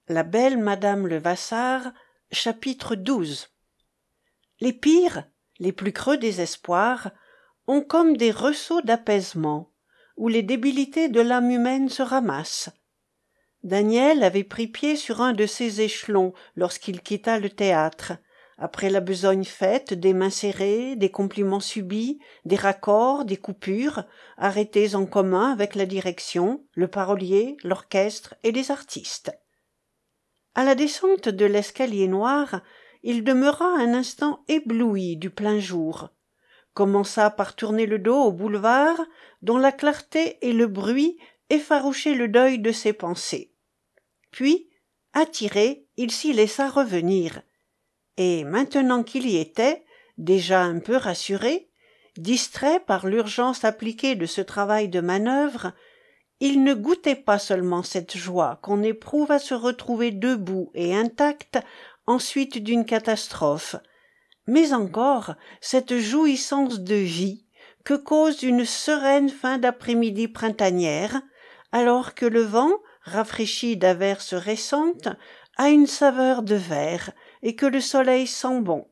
La belle Madame Levasseur, chapitre 12. Les pires, les plus creux désespoirs, ont comme des ressauts d'apaisement, où les débilités de l'âme humaine se ramassent. Daniel avait pris pied sur un de ces échelons lorsqu'il quitta le théâtre, après la besogne faite des mains serrées, des compliments subis, des raccords, des coupures, arrêtés en commun avec la direction, le parolier, l'orchestre et les artistes. À la descente de l'escalier noir, il demeura un instant ébloui du plein jour, commença par tourner le dos au boulevard, dont la clarté et le bruit effarouchaient le deuil de ses pensées. Puis, attiré, il s'y laissa revenir, et maintenant qu'il y était, déjà un peu rassuré, distrait par l'urgence appliquée de ce travail de manœuvre, il ne goûtait pas seulement cette joie qu'on éprouve à se retrouver debout et intact ensuite d'une catastrophe, mais encore cette jouissance de vie que cause une sereine fin d'après-midi printanière, alors que le vent, rafraîchi d'averses récentes, a une saveur de verre et que le soleil sent bon.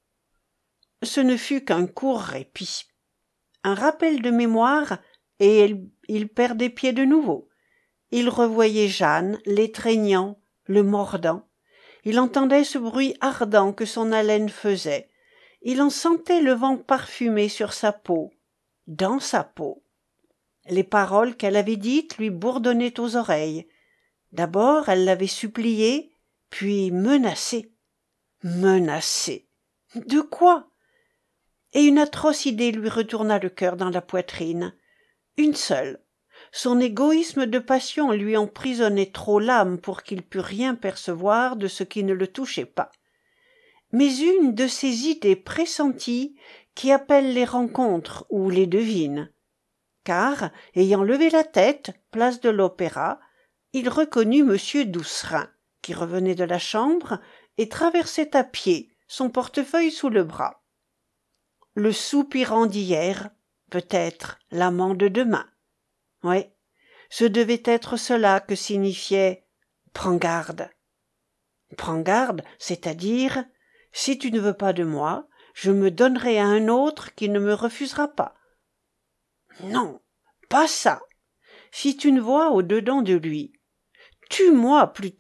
Ce ne fut qu'un court répit. Un rappel de mémoire, et il perdait pied de nouveau. Il revoyait Jeanne, l'étreignant, le mordant. Il entendait ce bruit ardent que son haleine faisait. Il en sentait le vent parfumé sur sa peau, dans sa peau. Les paroles qu'elle avait dites lui bourdonnaient aux oreilles. D'abord, elle l'avait supplié, puis menacé. Menacé. De quoi? Et une atroce idée lui retourna le cœur dans la poitrine. Une seule. Son égoïsme de passion lui emprisonnait trop l'âme pour qu'il pût rien percevoir de ce qui ne le touchait pas. Mais une de ces idées pressenties qui appellent les rencontres ou les devines. Car, ayant levé la tête, place de l'Opéra, il reconnut M. Doucerin, qui revenait de la chambre et traversait à pied, son portefeuille sous le bras. Le soupirant d'hier, peut-être l'amant de demain. Oui, ce devait être cela que signifiait « Prends garde ». Prends garde, c'est-à-dire « Si tu ne veux pas de moi, je me donnerai à un autre qui ne me refusera pas. » Non, pas ça. Fit une voix au-dedans de lui. « Tue-moi plutôt. »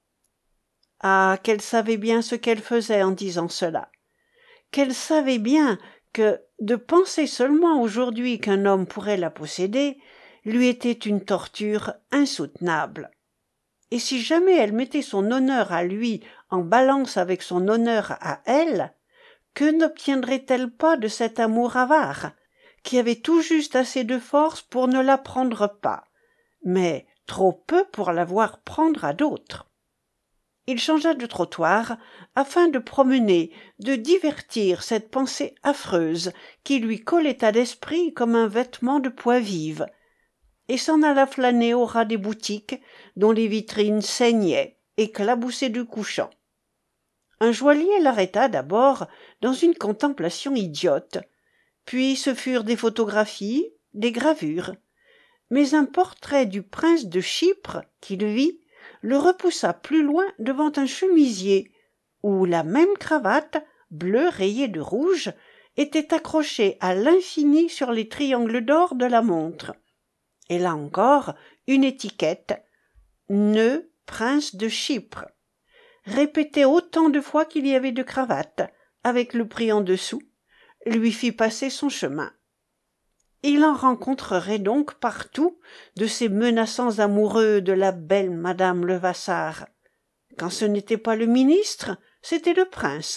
Ah, qu'elle savait bien ce qu'elle faisait en disant cela. Qu'elle savait bien que de penser seulement aujourd'hui qu'un homme pourrait la posséder lui était une torture insoutenable. Et si jamais elle mettait son honneur à lui en balance avec son honneur à elle, que n'obtiendrait-elle pas de cet amour avare, qui avait tout juste assez de force pour ne la prendre pas, mais trop peu pour la voir prendre à d'autres? Il changea de trottoir afin de promener, de divertir cette pensée affreuse qui lui collait à l'esprit comme un vêtement de poix vive, et s'en alla flâner au ras des boutiques dont les vitrines saignaient, éclaboussées de couchants. Un joaillier l'arrêta d'abord dans une contemplation idiote, puis ce furent des photographies, des gravures. Mais un portrait du prince de Chypre, qu'il vit, le repoussa plus loin devant un chemisier, où la même cravate, bleue rayée de rouge, était accrochée à l'infini sur les triangles d'or de la montre. Et là encore, une étiquette « Nœud prince de Chypre », répétée autant de fois qu'il y avait de cravates, avec le prix en dessous, lui fit passer son chemin. Il en rencontrerait donc partout de ces menaçants amoureux de la belle Madame Levasseur. Quand ce n'était pas le ministre, c'était le prince.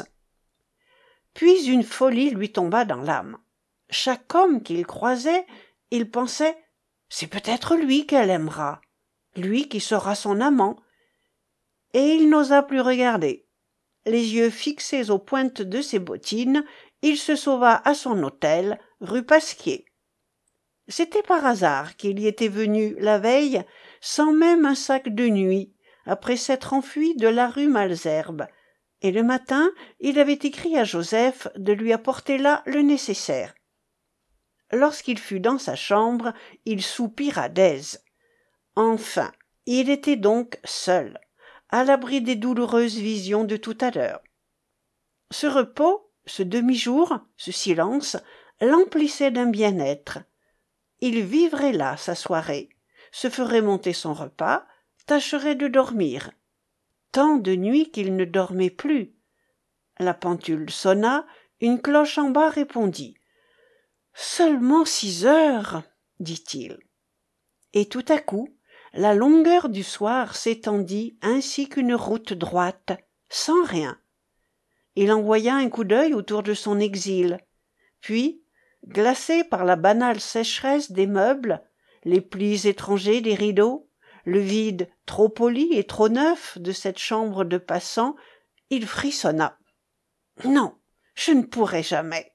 Puis une folie lui tomba dans l'âme. Chaque homme qu'il croisait, il pensait « C'est peut-être lui qu'elle aimera, lui qui sera son amant. » Et il n'osa plus regarder. Les yeux fixés aux pointes de ses bottines, il se sauva à son hôtel, rue Pasquier. C'était par hasard qu'il y était venu la veille, sans même un sac de nuit, après s'être enfui de la rue Malesherbes, et le matin il avait écrit à Joseph de lui apporter là le nécessaire. Lorsqu'il fut dans sa chambre, il soupira d'aise. Enfin, il était donc seul, à l'abri des douloureuses visions de tout à l'heure. Ce repos, ce demi-jour, ce silence, l'emplissait d'un bien-être. Il vivrait là sa soirée, se ferait monter son repas, tâcherait de dormir. Tant de nuits qu'il ne dormait plus. La pendule sonna, une cloche en bas répondit. « Seulement 6 heures, dit-il. Et tout à coup, la longueur du soir s'étendit ainsi qu'une route droite, sans rien. Il envoya un coup d'œil autour de son exil, puis, glacé par la banale sécheresse des meubles, les plis étrangers des rideaux, le vide trop poli et trop neuf de cette chambre de passant, il frissonna. Non, je ne pourrai jamais.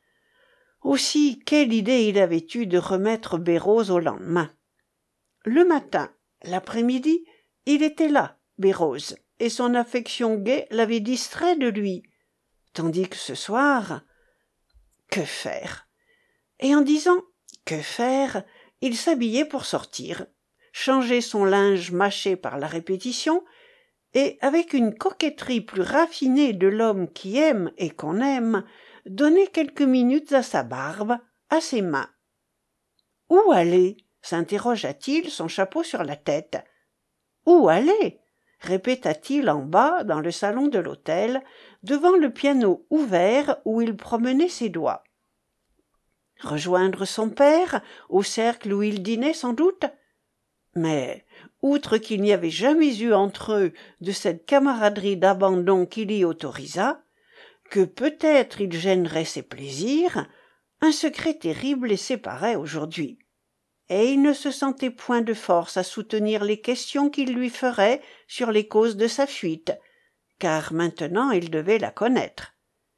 Aussi, quelle idée il avait eue de remettre Bérose au lendemain. Le matin, l'après-midi, il était là, Bérose, et son affection gaie l'avait distrait de lui. Tandis que ce soir, que faire? Et en disant « que faire », il s'habillait pour sortir, changeait son linge mâché par la répétition, et, avec une coquetterie plus raffinée de l'homme qui aime et qu'on aime, donnait quelques minutes à sa barbe, à ses mains. « Où aller ?» s'interrogea-t-il, son chapeau sur la tête. « Où aller ?» répéta-t-il en bas, dans le salon de l'hôtel, devant le piano ouvert où il promenait ses doigts. Rejoindre son père, au cercle où il dînait sans doute? Mais, outre qu'il n'y avait jamais eu entre eux de cette camaraderie d'abandon qui l'y autorisât, que peut-être il gênerait ses plaisirs, un secret terrible les séparait aujourd'hui. Et il ne se sentait point de force à soutenir les questions qu'il lui ferait sur les causes de sa fuite, car maintenant il devait la connaître.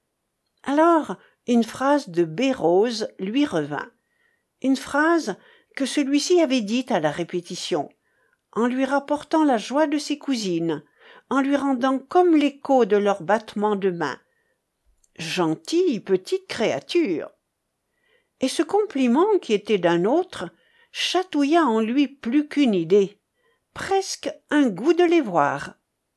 Alors, une phrase de Bérose lui revint, une phrase que celui-ci avait dite à la répétition, en lui rapportant la joie de ses cousines, en lui rendant comme l'écho de leurs battements de mains. Gentille petite créature! Et ce compliment, qui était d'un autre, chatouilla en lui plus qu'une idée, presque un goût de les voir.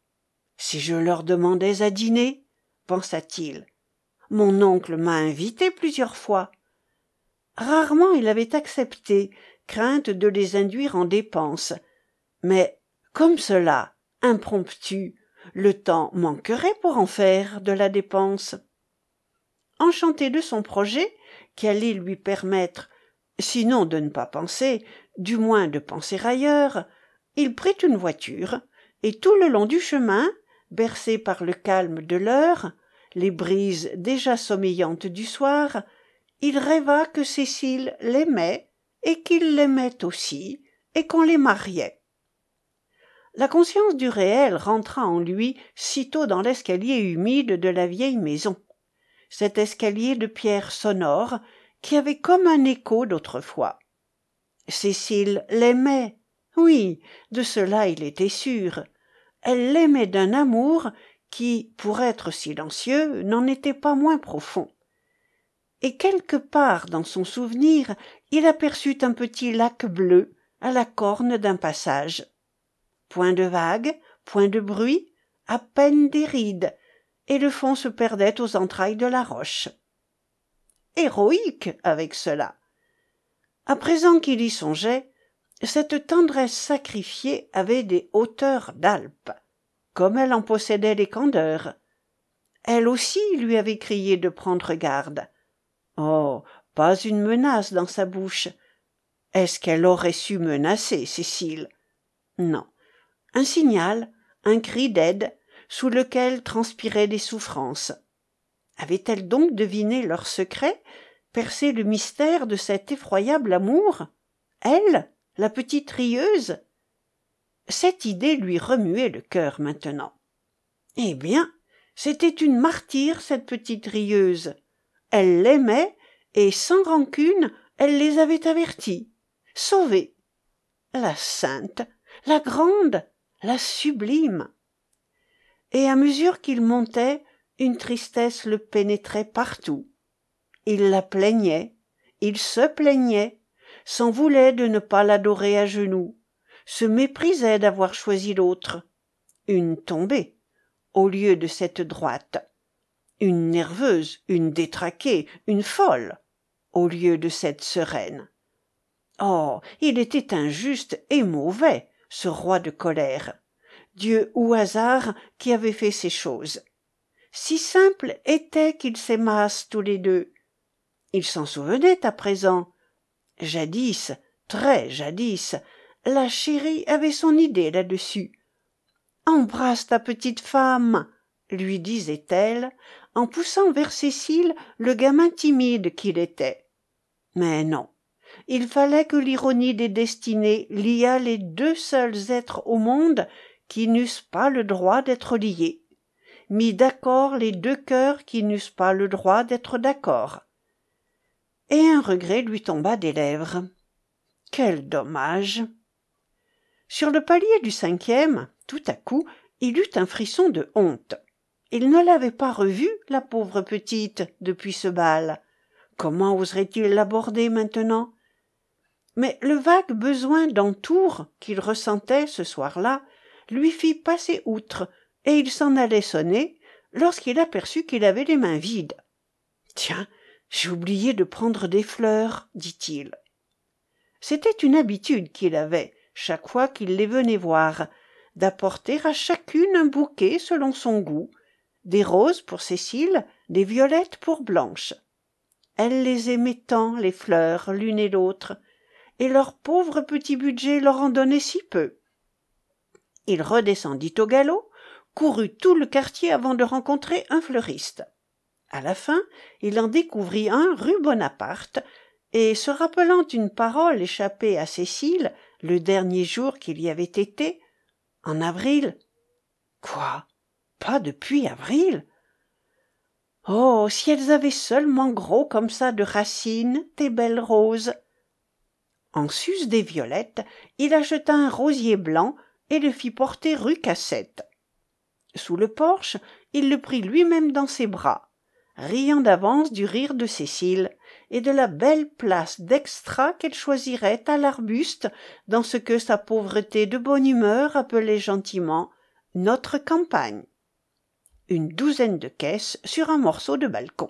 Si je leur demandais à dîner, pensa-t-il, mon oncle m'a invité plusieurs fois. Rarement il avait accepté, crainte de les induire en dépenses, mais comme cela, impromptu, le temps manquerait pour en faire de la dépense. Enchanté de son projet, qui allait lui permettre, sinon de ne pas penser, du moins de penser ailleurs, il prit une voiture, et tout le long du chemin, bercé par le calme de l'heure, les brises déjà sommeillantes du soir, il rêva que Cécile l'aimait, et qu'il l'aimait aussi, et qu'on les mariait. La conscience du réel rentra en lui sitôt dans l'escalier humide de la vieille maison, cet escalier de pierre sonore qui avait comme un écho d'autrefois. Cécile l'aimait, oui, de cela il était sûr. Elle l'aimait d'un amour qui, pour être silencieux, n'en était pas moins profond. Et quelque part dans son souvenir, il aperçut un petit lac bleu à la corne d'un passage. Point de vagues, point de bruit, à peine des rides, et le fond se perdait aux entrailles de la roche. Héroïque avec cela. À présent qu'il y songeait, cette tendresse sacrifiée avait des hauteurs d'Alpes, comme elle en possédait les candeurs. Elle aussi lui avait crié de prendre garde. Oh, pas une menace dans sa bouche. Est-ce qu'elle aurait su menacer Cécile? Non. Un signal, un cri d'aide, sous lequel transpiraient des souffrances. Avait-elle donc deviné leur secret, percé le mystère de cet effroyable amour? Elle, la petite rieuse? Cette idée lui remuait le cœur maintenant. Eh bien, c'était une martyre, cette petite rieuse. Elle l'aimait, et sans rancune, elle les avait avertis. Sauvée. La sainte, la grande, la sublime. Et à mesure qu'il montait, une tristesse le pénétrait partout. Il la plaignait, il se plaignait, s'en voulait de ne pas l'adorer à genoux, se méprisait d'avoir choisi l'autre. une tombée, au lieu de cette droite, une nerveuse, une détraquée, une folle, au lieu de cette sereine. Oh, il était injuste et mauvais, ce roi de colère, Dieu ou hasard qui avait fait ces choses. Si simple était qu'ils s'aimassent tous les deux. Il s'en souvenait à présent. Jadis, très jadis, la chérie avait son idée là-dessus. « Embrasse ta petite femme !» lui disait-elle, en poussant vers Cécile le gamin timide qu'il était. Mais non, il fallait que l'ironie des destinées liât les deux seuls êtres au monde qui n'eussent pas le droit d'être liés, mit d'accord les deux cœurs qui n'eussent pas le droit d'être d'accord. Et un regret lui tomba des lèvres. Quel dommage! Sur le palier du 5e, tout à coup, il eut un frisson de honte. Il ne l'avait pas revue, la pauvre petite, depuis ce bal. Comment oserait-il l'aborder maintenant? Mais le vague besoin d'entour qu'il ressentait ce soir-là lui fit passer outre, et il s'en allait sonner lorsqu'il aperçut qu'il avait les mains vides. « Tiens, j'ai oublié de prendre des fleurs, dit-il. C'était une habitude qu'il avait, chaque fois qu'il les venait voir, d'apporter à chacune un bouquet selon son goût, des roses pour Cécile, des violettes pour Blanche. Elle les aimait tant, les fleurs, l'une et l'autre, et leur pauvre petit budget leur en donnait si peu. Il redescendit au galop, courut tout le quartier avant de rencontrer un fleuriste. À la fin, il en découvrit un rue Bonaparte, et se rappelant une parole échappée à Cécile le dernier jour qu'il y avait été, en avril. Quoi? Pas depuis avril? Oh, si elles avaient seulement gros comme ça de racines, tes belles roses! En sus des violettes, il acheta un rosier blanc et le fit porter rue Cassette. Sous le porche, il le prit lui-même dans ses bras, riant d'avance du rire de Cécile et de la belle place d'extra qu'elle choisirait à l'arbuste dans ce que sa pauvreté de bonne humeur appelait gentiment « notre campagne ». Une douzaine de caisses sur un morceau de balcon.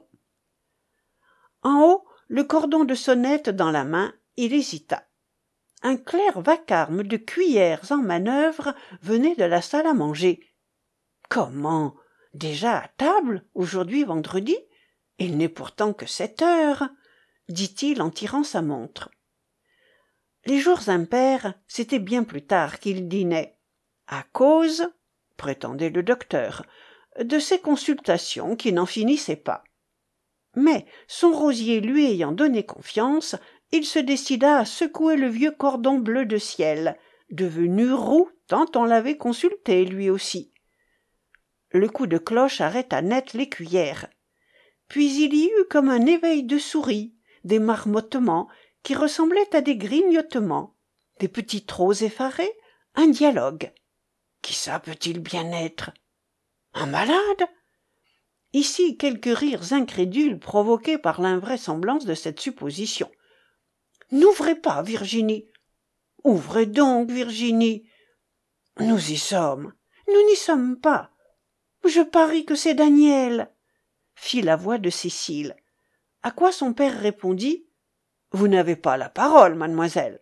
En haut, le cordon de sonnette dans la main, il hésita. Un clair vacarme de cuillères en manœuvre venait de la salle à manger. Comment? Déjà à table, aujourd'hui vendredi? Il n'est pourtant que 7 heures, dit-il en tirant sa montre. Les jours impairs, c'était bien plus tard qu'il dînait, à cause, prétendait le docteur, de ces consultations qui n'en finissaient pas. Mais, son rosier lui ayant donné confiance, il se décida à secouer le vieux cordon bleu de ciel, devenu roux tant on l'avait consulté lui aussi. Le coup de cloche arrêta net les cuillères. Puis il y eut comme un éveil de souris, des marmottements qui ressemblaient à des grignotements, des petits trots effarés, un dialogue. Qui ça peut-il bien être? Un malade? Ici quelques rires incrédules provoqués par l'invraisemblance de cette supposition. N'ouvrez pas, Virginie. Ouvrez donc, Virginie. Nous y sommes. Nous n'y sommes pas. Je parie que c'est Daniel, fit la voix de Cécile, à quoi son père répondit: Vous n'avez pas la parole, mademoiselle.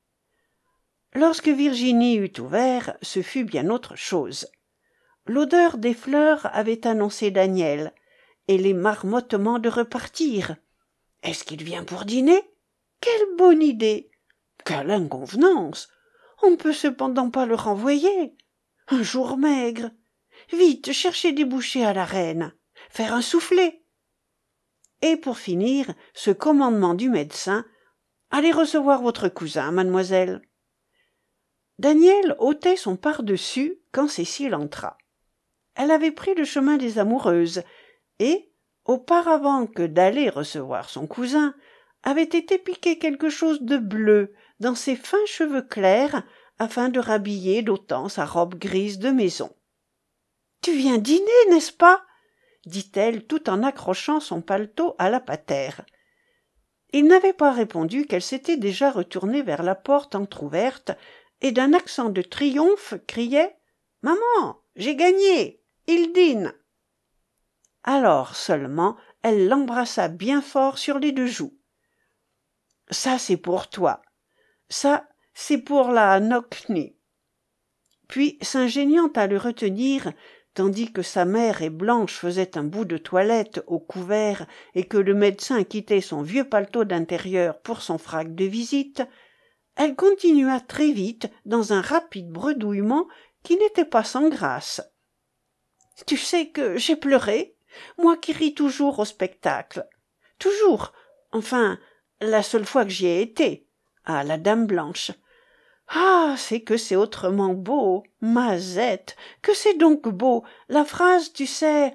Lorsque Virginie eut ouvert, ce fut bien autre chose. L'odeur des fleurs avait annoncé Daniel, et les marmottements de repartir. Est-ce qu'il vient pour dîner? Quelle bonne idée! Quelle inconvenance! On ne peut cependant pas le renvoyer. Un jour maigre. Vite, cherchez des bouchées à la reine. Faire un soufflé. Et pour finir, ce commandement du médecin: Allez recevoir votre cousin, mademoiselle. Daniel ôtait son pardessus quand Cécile entra. Elle avait pris le chemin des amoureuses et, auparavant que d'aller recevoir son cousin, avait été piquer quelque chose de bleu dans ses fins cheveux clairs afin de rhabiller d'autant sa robe grise de maison. « Tu viens dîner, n'est-ce pas ?» dit-elle tout en accrochant son paletot à la patère. Il n'avait pas répondu qu'elle s'était déjà retournée vers la porte entr'ouverte et d'un accent de triomphe criait « Maman, J'ai gagné. Il dîne. » Alors seulement elle l'embrassa bien fort sur les 2 joues. « Ça, c'est pour toi. Ça, c'est pour la knock-knie. » Puis, s'ingéniant à le retenir, tandis que sa mère et Blanche faisaient un bout de toilette au couvert et que le médecin quittait son vieux paletot d'intérieur pour son frac de visite, elle continua très vite dans un rapide bredouillement qui n'était pas sans grâce. « Tu sais que j'ai pleuré, moi qui ris toujours au spectacle. Toujours, enfin, la seule fois que j'y ai été, à la Dame Blanche. Ah, c'est autrement beau, Mazette, que c'est donc beau, la phrase, tu sais,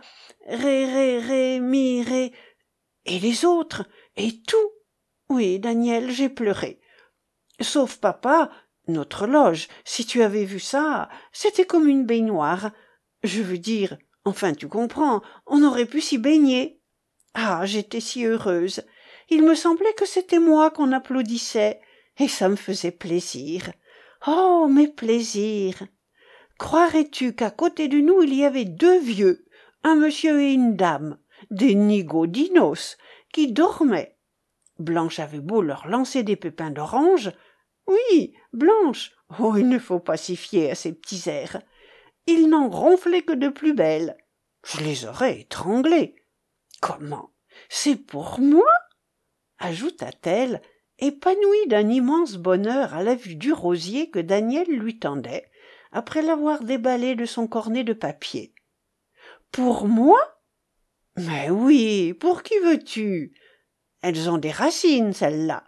ré, mi, ré, et les autres, et tout. Oui, Daniel, j'ai pleuré. Sauf papa, notre loge, si tu avais vu ça, c'était comme une baignoire. Je veux dire, enfin tu comprends, on aurait pu s'y baigner. Ah, j'étais si heureuse. Il me semblait que c'était moi qu'on applaudissait, et ça me faisait plaisir. Oh, mes plaisirs! Croirais-tu qu'à côté de nous il y avait 2 vieux, un monsieur et une dame, des nigaudinos, qui dormaient. Blanche avait beau leur lancer des pépins d'orange. Oui, Blanche, oh, il ne faut pas s'y fier à ces petits airs. Ils n'en ronflaient que de plus belle. Je les aurais étranglés. Comment? C'est pour moi? Ajouta-t-elle, épanouie d'un immense bonheur à la vue du rosier que Daniel lui tendait, après l'avoir déballé de son cornet de papier. Pour moi? Mais oui, pour qui veux-tu? Elles ont des racines, celles-là.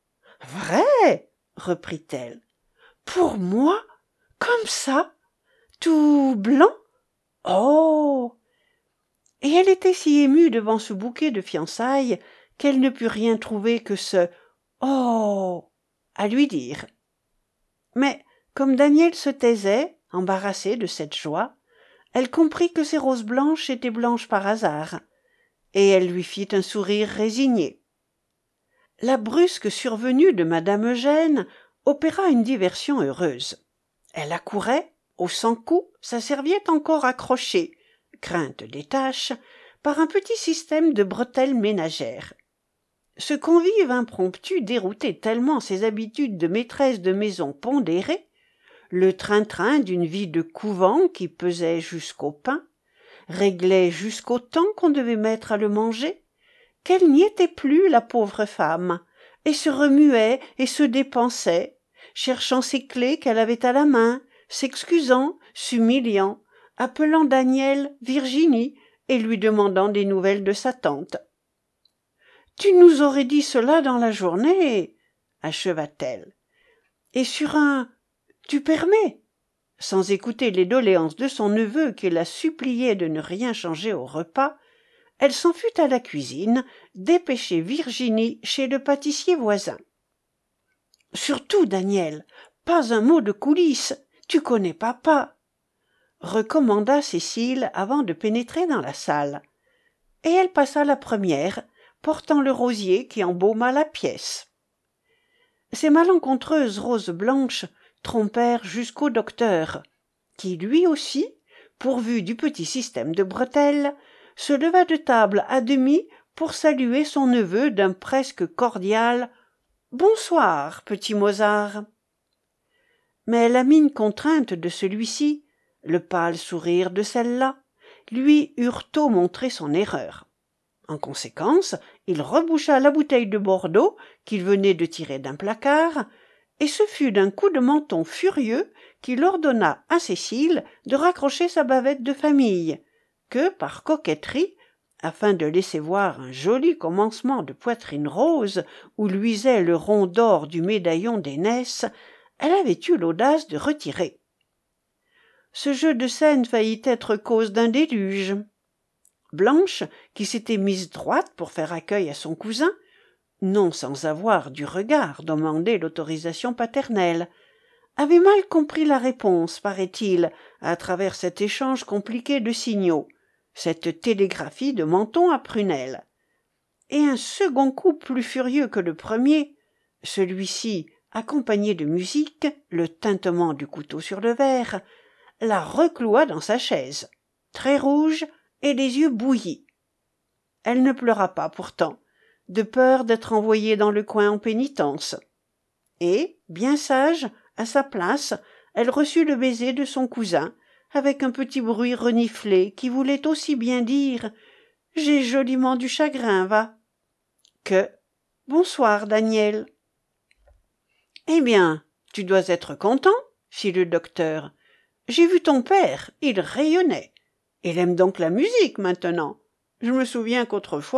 Vrai, reprit-elle. Pour moi? Comme ça? Tout blanc? Oh! Et elle était si émue devant ce bouquet de fiançailles qu'elle ne put rien trouver que ce « Oh !» à lui dire. Mais, comme Daniel se taisait, embarrassé de cette joie, elle comprit que ces roses blanches étaient blanches par hasard, et elle lui fit un sourire résigné. La brusque survenue de madame Eugène opéra une diversion heureuse. Elle accourait, au sans-coup, sa serviette encore accrochée, crainte des taches, par un petit système de bretelles ménagères. Ce convive impromptu déroutait tellement ses habitudes de maîtresse de maison pondérée, le train-train d'une vie de couvent qui pesait jusqu'au pain, réglait jusqu'au temps qu'on devait mettre à le manger, qu'elle n'y était plus, la pauvre femme, et se remuait et se dépensait, cherchant ses clés qu'elle avait à la main, s'excusant, s'humiliant, appelant Daniel Virginie et lui demandant des nouvelles de sa tante. « Tu nous aurais dit cela dans la journée, » acheva-t-elle. Et sur un « tu permets ?» sans écouter les doléances de son neveu qui la suppliait de ne rien changer au repas, elle s'en fut à la cuisine, dépêcher Virginie chez le pâtissier voisin. « Surtout, Daniel, pas un mot de coulisses, tu connais papa !» recommanda Cécile avant de pénétrer dans la salle. Et elle passa la première, portant le rosier qui embauma la pièce. Ces malencontreuses roses blanches trompèrent jusqu'au docteur, qui lui aussi, pourvu du petit système de bretelles, se leva de table à demi pour saluer son neveu d'un presque cordial « Bonsoir, petit Mozart !» Mais la mine contrainte de celui-ci, le pâle sourire de celle-là, lui eurent tôt montré son erreur. En conséquence, il reboucha la bouteille de Bordeaux qu'il venait de tirer d'un placard, et ce fut d'un coup de menton furieux qu'il ordonna à Cécile de raccrocher sa bavette de famille, que, par coquetterie, afin de laisser voir un joli commencement de poitrine rose où luisait le rond d'or du médaillon d'aînesse, elle avait eu l'audace de retirer. Ce jeu de scène faillit être cause d'un déluge. Blanche, qui s'était mise droite pour faire accueil à son cousin, non sans avoir du regard demandé l'autorisation paternelle, avait mal compris la réponse, paraît-il, à travers cet échange compliqué de signaux, cette télégraphie de menton à prunelle. Et un second coup plus furieux que le premier, celui-ci accompagné de musique, le tintement du couteau sur le verre, la recloua dans sa chaise, très rouge et les yeux bouillis. Elle ne pleura pas pourtant, de peur d'être envoyée dans le coin en pénitence. Et, bien sage, à sa place, elle reçut le baiser de son cousin, avec un petit bruit reniflé qui voulait aussi bien dire « J'ai joliment du chagrin, va » que « Bonsoir, Daniel ». « Eh bien, tu dois être content, » fit le docteur. « J'ai vu ton père, il rayonnait. Il aime donc la musique maintenant. Je me souviens qu'autrefois... »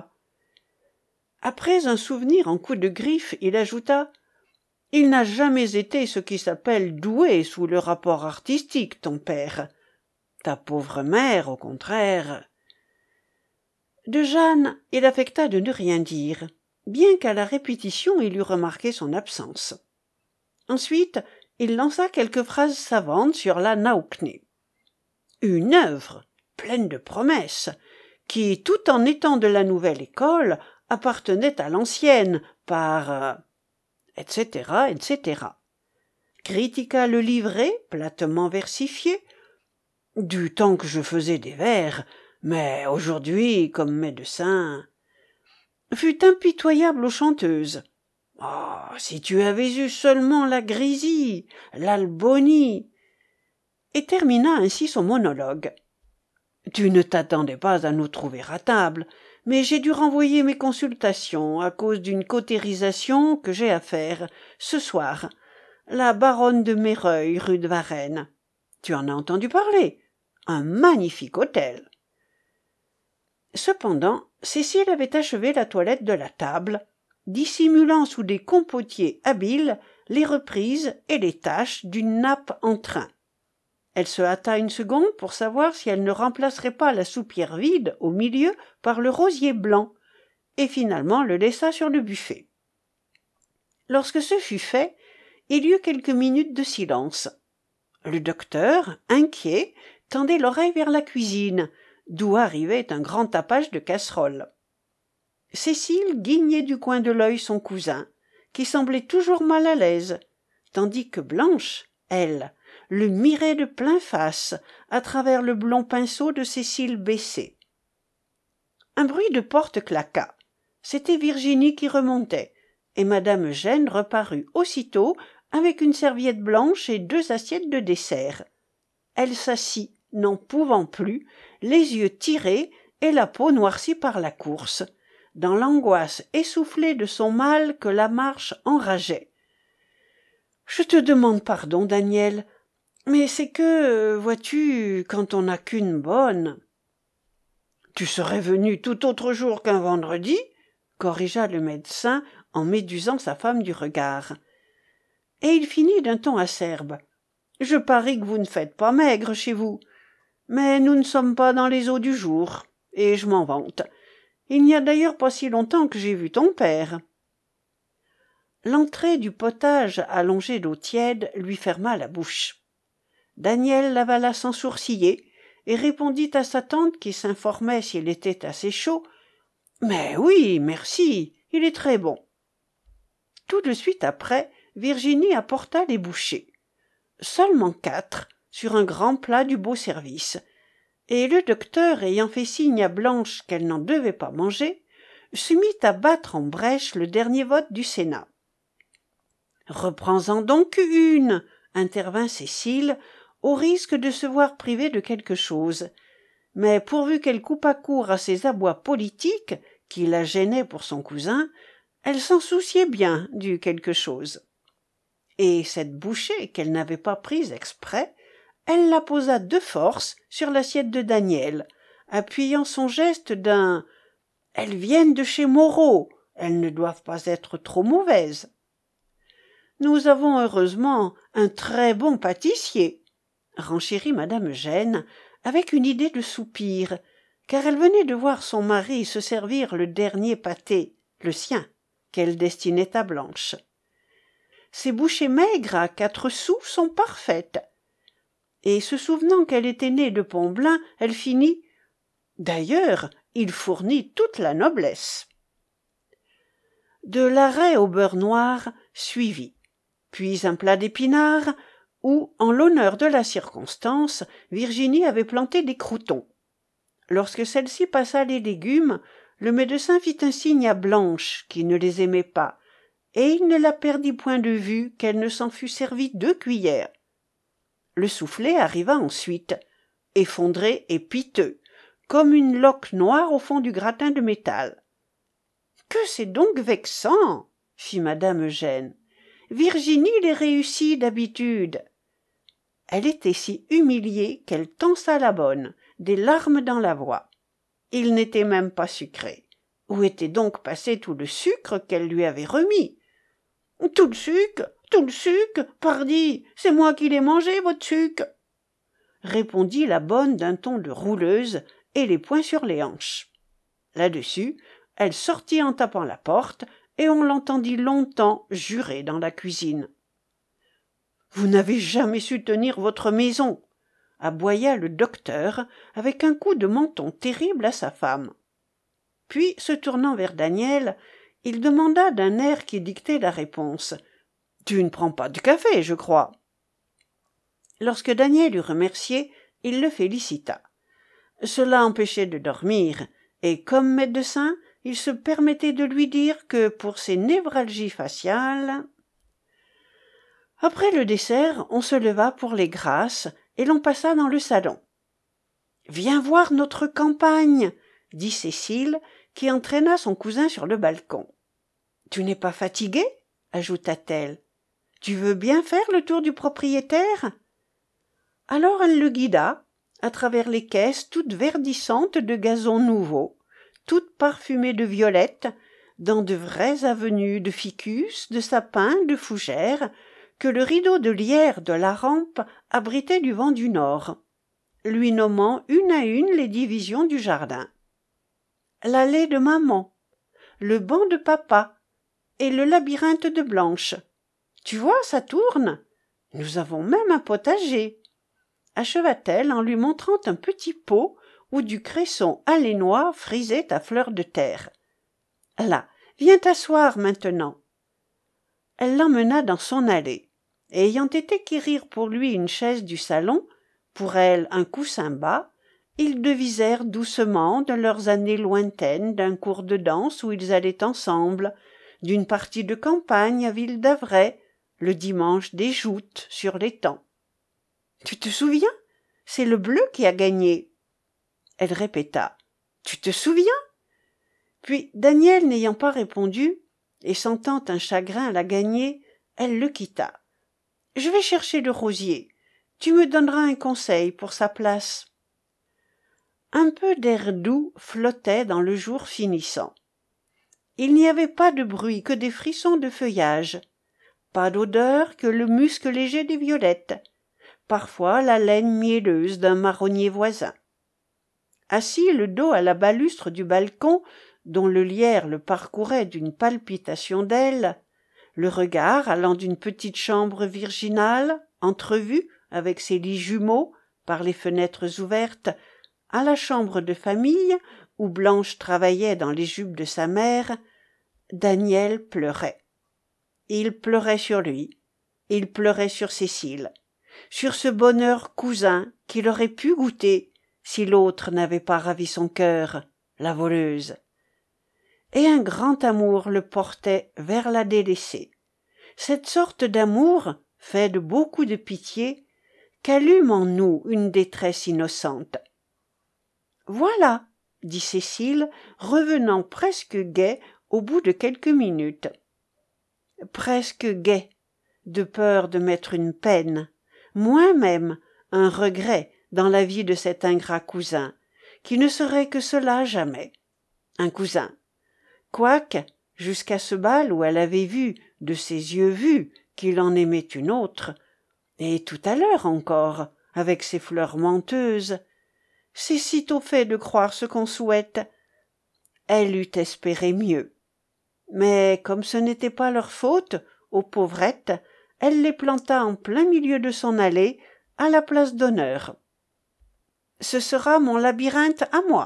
Après un souvenir en coup de griffe, il ajouta « Il n'a jamais été ce qui s'appelle doué sous le rapport artistique, ton père. Ta pauvre mère, au contraire. » De Jeanne, il affecta de ne rien dire, bien qu'à la répétition il eût remarqué son absence. Ensuite, il lança quelques phrases savantes sur la Naukne. Une œuvre, pleine de promesses, qui, tout en étant de la nouvelle école, appartenait à l'ancienne, par... etc., etc. Critiqua le livret, platement versifié. Du temps que je faisais des vers, mais aujourd'hui, comme médecin... Fut impitoyable aux chanteuses. « Oh, si tu avais eu seulement la Grisi, l'Alboni !» Et termina ainsi son monologue. « Tu ne t'attendais pas à nous trouver à table, mais j'ai dû renvoyer mes consultations à cause d'une cautérisation que j'ai à faire, ce soir, la baronne de Mereuil, rue de Varennes. Tu en as entendu parler? Un magnifique hôtel. » Cependant, Cécile avait achevé la toilette de la table, dissimulant sous des compotiers habiles les reprises et les taches d'une nappe en train. Elle se hâta une seconde pour savoir si elle ne remplacerait pas la soupière vide au milieu par le rosier blanc, et finalement le laissa sur le buffet. Lorsque ce fut fait, il y eut quelques minutes de silence. Le docteur, inquiet, tendait l'oreille vers la cuisine, d'où arrivait un grand tapage de casseroles. Cécile guignait du coin de l'œil son cousin, qui semblait toujours mal à l'aise, tandis que Blanche, elle, le mirait de plein face, à travers le blond pinceau de ses cils baissés. Un bruit de porte claqua. C'était Virginie qui remontait, et madame Eugène reparut aussitôt avec une serviette blanche et 2 assiettes de dessert. Elle s'assit, n'en pouvant plus, les yeux tirés et la peau noircie par la course, dans l'angoisse essoufflée de son mal que la marche enrageait. « Je te demande pardon, Daniel, mais c'est que, vois-tu, quand on n'a qu'une bonne... »« Tu serais venu tout autre jour qu'un vendredi ?» corrigea le médecin en médusant sa femme du regard. Et il finit d'un ton acerbe. « Je parie que vous ne faites pas maigre chez vous, mais nous ne sommes pas dans les eaux du jour, et je m'en vante. Il n'y a d'ailleurs pas si longtemps que j'ai vu ton père. » L'entrée du potage allongé d'eau tiède lui ferma la bouche. Daniel l'avala sans sourciller et répondit à sa tante qui s'informait s'il était assez chaud. « Mais oui, merci, il est très bon. » Tout de suite après, Virginie apporta les bouchées. Seulement 4, sur un grand plat du beau service, et le docteur, ayant fait signe à Blanche qu'elle n'en devait pas manger, se mit à battre en brèche le dernier vote du Sénat. « Reprends-en donc une !» intervint Cécile, au risque de se voir privée de quelque chose, mais pourvu qu'elle coupât court à ses abois politiques, qui la gênaient pour son cousin, elle s'en souciait bien du quelque chose. Et cette bouchée qu'elle n'avait pas prise exprès, elle la posa de force sur l'assiette de Daniel, appuyant son geste d'un « Elles viennent de chez Moreau, elles ne doivent pas être trop mauvaises. » « Nous avons heureusement un très bon pâtissier, » renchérit madame Eugène, avec une idée de soupir, car elle venait de voir son mari se servir le dernier pâté, le sien, qu'elle destinait à Blanche. Ces bouchées maigres à 4 sous sont parfaites. Et se souvenant qu'elle était née de Pont-Blanc, elle finit « D'ailleurs, il fournit toute la noblesse. » De l'arrêt au beurre noir suivit, puis un plat d'épinards où, en l'honneur de la circonstance, Virginie avait planté des croûtons. Lorsque celle-ci passa les légumes, le médecin fit un signe à Blanche, qui ne les aimait pas, et il ne la perdit point de vue qu'elle ne s'en fût servie 2 cuillères. Le soufflé arriva ensuite, effondré et piteux, comme une loque noire au fond du gratin de métal. « Que c'est donc vexant !» fit madame Eugène. « Virginie les réussit d'habitude. » Elle était si humiliée qu'elle tança la bonne, des larmes dans la voix. Il n'était même pas sucré. Où était donc passé tout le sucre qu'elle lui avait remis? « Tout le sucre, pardi, c'est moi qui l'ai mangé, votre sucre !» répondit la bonne d'un ton de rouleuse et les poings sur les hanches. Là-dessus, elle sortit en tapant la porte, et on l'entendit longtemps jurer dans la cuisine. « Vous n'avez jamais su tenir votre maison !» aboya le docteur avec un coup de menton terrible à sa femme. Puis, se tournant vers Daniel, il demanda d'un air qui dictait la réponse. « Tu ne prends pas de café, je crois ?» Lorsque Daniel eut remercié, il le félicita. Cela empêchait de dormir, et comme médecin, il se permettait de lui dire que pour ses névralgies faciales... Après le dessert, on se leva pour les grâces, et l'on passa dans le salon. « Viens voir notre campagne !» dit Cécile, qui entraîna son cousin sur le balcon. « Tu n'es pas fatigué ?» ajouta-t-elle. « Tu veux bien faire le tour du propriétaire ?» Alors elle le guida, à travers les caisses toutes verdissantes de gazons nouveaux, toutes parfumées de violettes, dans de vraies avenues de ficus, de sapins, de fougères, que le rideau de lierre de la rampe abritait du vent du nord, lui nommant une à une les divisions du jardin. L'allée de maman, le banc de papa et le labyrinthe de Blanche. Tu vois, ça tourne. Nous avons même un potager, acheva-t-elle en lui montrant un petit pot où du cresson halénois frisait à fleur de terre. Là, viens t'asseoir maintenant. Elle l'emmena dans son allée, et ayant été quérir pour lui une chaise du salon, pour elle un coussin bas, ils devisèrent doucement de leurs années lointaines d'un cours de danse où ils allaient ensemble, d'une partie de campagne à Ville-d'Avray, le dimanche des joutes sur l'étang. « Tu te souviens? C'est le bleu qui a gagné. » Elle répéta. « Tu te souviens ?» Puis, Daniel n'ayant pas répondu, et sentant un chagrin à la gagner, elle le quitta. « Je vais chercher le rosier. Tu me donneras un conseil pour sa place. » Un peu d'air doux flottait dans le jour finissant. Il n'y avait pas de bruit que des frissons de feuillage, pas d'odeur que le musc léger des violettes, parfois la laine mielleuse d'un marronnier voisin. Assis le dos à la balustre du balcon, dont le lierre le parcourait d'une palpitation d'ailes, le regard allant d'une petite chambre virginale, entrevue avec ses lits jumeaux par les fenêtres ouvertes, à la chambre de famille où Blanche travaillait dans les jupes de sa mère, Daniel pleurait. Il pleurait sur lui, il pleurait sur Cécile, sur ce bonheur cousin qu'il aurait pu goûter si l'autre n'avait pas ravi son cœur, la voleuse. Et un grand amour le portait vers la délaissée, cette sorte d'amour, fait de beaucoup de pitié, qu'allume en nous une détresse innocente. « Voilà, » dit Cécile, revenant presque gaie au bout de quelques minutes. Presque gaie, de peur de mettre une peine, moins même un regret dans la vie de cet ingrat cousin, qui ne serait que cela jamais. Un cousin. Quoique, jusqu'à ce bal où elle avait vu, de ses yeux vus, qu'il en aimait une autre, et tout à l'heure encore, avec ses fleurs menteuses, c'est sitôt fait de croire ce qu'on souhaite. Elle eût espéré mieux. Mais comme ce n'était pas leur faute, aux pauvrettes, elle les planta en plein milieu de son allée, à la place d'honneur. « Ce sera mon labyrinthe à moi. »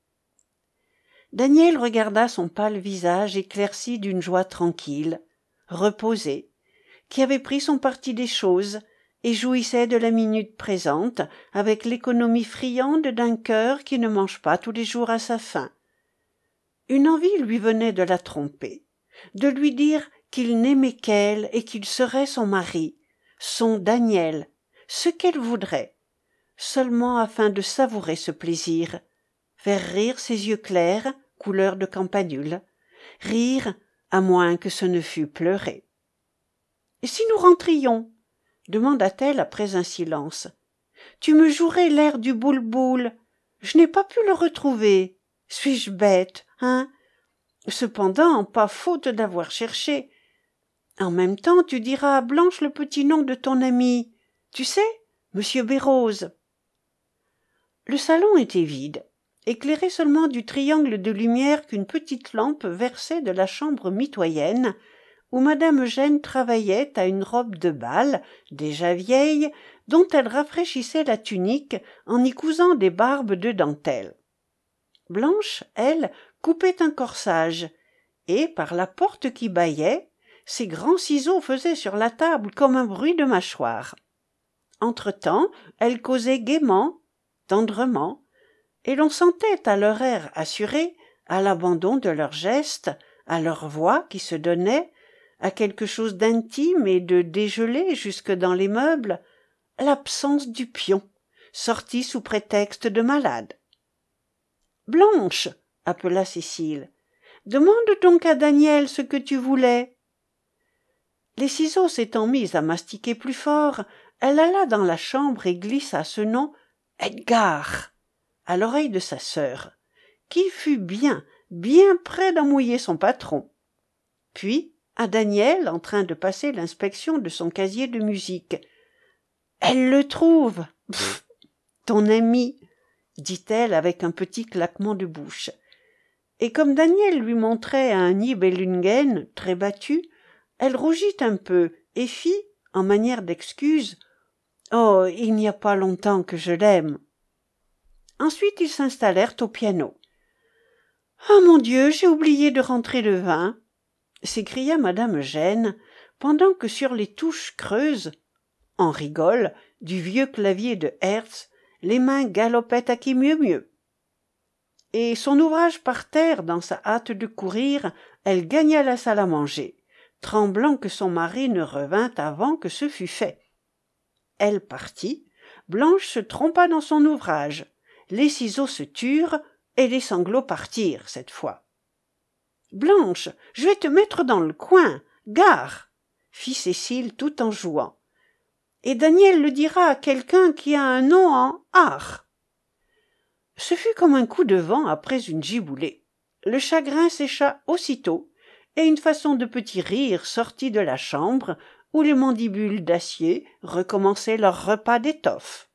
Daniel regarda son pâle visage éclairci d'une joie tranquille, reposée, qui avait pris son parti des choses et jouissait de la minute présente avec l'économie friande d'un cœur qui ne mange pas tous les jours à sa faim. Une envie lui venait de la tromper, de lui dire qu'il n'aimait qu'elle et qu'il serait son mari, son Daniel, ce qu'elle voudrait, seulement afin de savourer ce plaisir, faire rire ses yeux clairs, couleur de campanule, rire à moins que ce ne fût pleurer. « Et si nous rentrions ?» demanda-t-elle après un silence. « Tu me jouerais l'air du boule-boule. Je n'ai pas pu le retrouver. Suis-je bête, hein? Cependant, pas faute d'avoir cherché. En même temps, tu diras à Blanche le petit nom de ton ami. Tu sais, Monsieur Bérose. » Le salon était vide, éclairé seulement du triangle de lumière qu'une petite lampe versait de la chambre mitoyenne, où madame Eugène travaillait à une robe de bal, déjà vieille, dont elle rafraîchissait la tunique en y cousant des barbes de dentelle. Blanche, elle, coupait un corsage, et, par la porte qui bâillait, ses grands ciseaux faisaient sur la table comme un bruit de mâchoire. Entre-temps, elle causait gaiement, tendrement, et l'on sentait à leur air assuré, à l'abandon de leurs gestes, à leur voix qui se donnait, à quelque chose d'intime et de dégelé jusque dans les meubles, l'absence du pion, sorti sous prétexte de malade. « Blanche !» appela Cécile. « Demande donc à Daniel ce que tu voulais. » Les ciseaux s'étant mis à mastiquer plus fort, elle alla dans la chambre et glissa ce nom « Edgar !» à l'oreille de sa sœur, qui fut bien près d'en mouiller son patron. Puis, à Daniel, en train de passer l'inspection de son casier de musique. « Elle le trouve. Pff, ton ami, » dit-elle avec un petit claquement de bouche. Et comme Daniel lui montrait un Nibelungen très battu, elle rougit un peu et fit, en manière d'excuse, « Oh, il n'y a pas longtemps que je l'aime. » Ensuite ils s'installèrent au piano. « Ah, mon Dieu, j'ai oublié de rentrer le vin !» s'écria madame Eugène, pendant que sur les touches creuses, en rigole, du vieux clavier de Herz, les mains galopaient à qui mieux mieux. Et son ouvrage par terre dans sa hâte de courir, elle gagna la salle à manger, tremblant que son mari ne revînt avant que ce fût fait. Elle partit, Blanche se trompa dans son ouvrage, les ciseaux se turent et les sanglots partirent cette fois. « Blanche, je vais te mettre dans le coin, gare !» fit Cécile tout en jouant. « Et Daniel le dira à quelqu'un qui a un nom en art. » Ce fut comme un coup de vent après une giboulée. Le chagrin sécha aussitôt, et une façon de petit rire sortit de la chambre, où les mandibules d'acier recommençaient leur repas d'étoffe.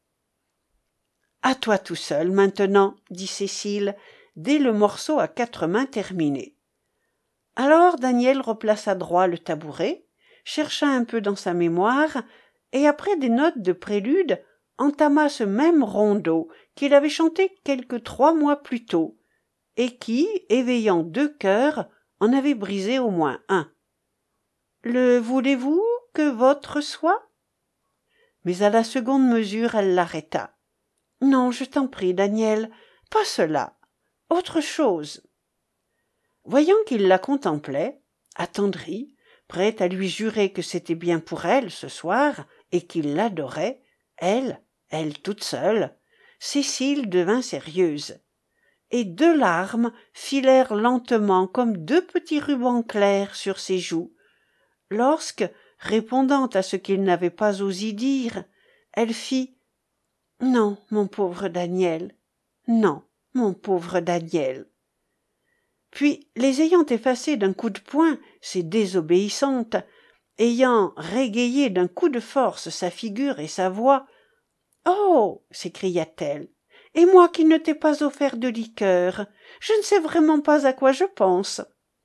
« À toi tout seul, maintenant, » dit Cécile, dès le morceau à 4 mains terminé. Alors Daniel replaça droit le tabouret, chercha un peu dans sa mémoire, et après des notes de prélude, entama ce même rondeau qu'il avait chanté quelque 3 mois plus tôt, et qui, éveillant 2 cœurs, en avait brisé au moins un. « Le voulez-vous que votre soit ?» Mais à la seconde mesure, elle l'arrêta. « Non, je t'en prie, Daniel, pas cela, autre chose. » Voyant qu'il la contemplait, attendri, prêt à lui jurer que c'était bien pour elle ce soir, et qu'il l'adorait, elle toute seule, Cécile devint sérieuse, et 2 larmes filèrent lentement comme 2 petits rubans clairs sur ses joues, lorsque, répondant à ce qu'il n'avait pas osé dire, elle fit « Non, mon pauvre Daniel, non, mon pauvre Daniel. » Puis, les ayant effacées d'un coup de poing, ces désobéissantes, ayant régayé d'un coup de force sa figure et sa voix, « Oh !» s'écria-t-elle, « et moi qui ne t'ai pas offert de liqueur, je ne sais vraiment pas à quoi je pense. »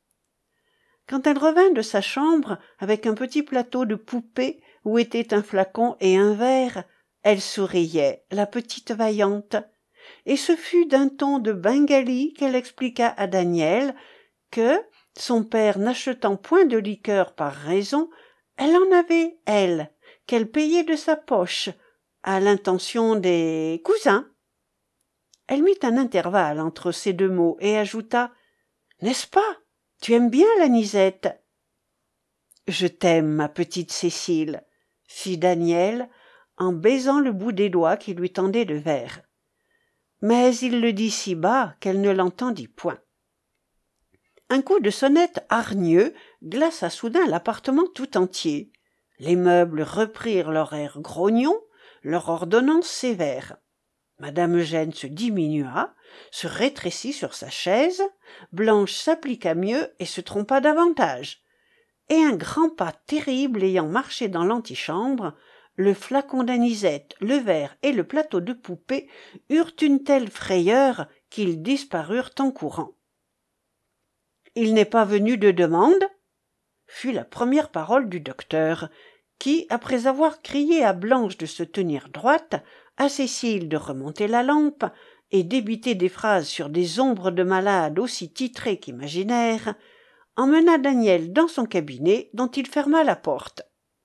Quand elle revint de sa chambre avec un petit plateau de poupée où était un flacon et un verre, elle souriait, la petite vaillante, et ce fut d'un ton de bengali qu'elle expliqua à Daniel que, son père n'achetant point de liqueur par raison, elle en avait, elle, qu'elle payait de sa poche, à l'intention des cousins. Elle mit un intervalle entre ces deux mots et ajouta « N'est-ce pas? Tu aimes bien l'anisette ?»« Je t'aime, ma petite Cécile, » fit Daniel, en baisant le bout des doigts qui lui tendaient le verre. Mais il le dit si bas qu'elle ne l'entendit point. Un coup de sonnette hargneux glaça soudain l'appartement tout entier. Les meubles reprirent leur air grognon, leur ordonnance sévère. Madame Eugène se diminua, se rétrécit sur sa chaise, Blanche s'appliqua mieux et se trompa davantage. Et un grand pas terrible ayant marché dans l'antichambre, le flacon d'anisette, le verre et le plateau de poupée eurent une telle frayeur qu'ils disparurent en courant. « Il n'est pas venu de demande ?» fut la première parole du docteur, qui, après avoir crié à Blanche de se tenir droite, à Cécile de remonter la lampe et débiter des phrases sur des ombres de malades aussi titrées qu'imaginaires, emmena Daniel dans son cabinet dont il ferma la porte.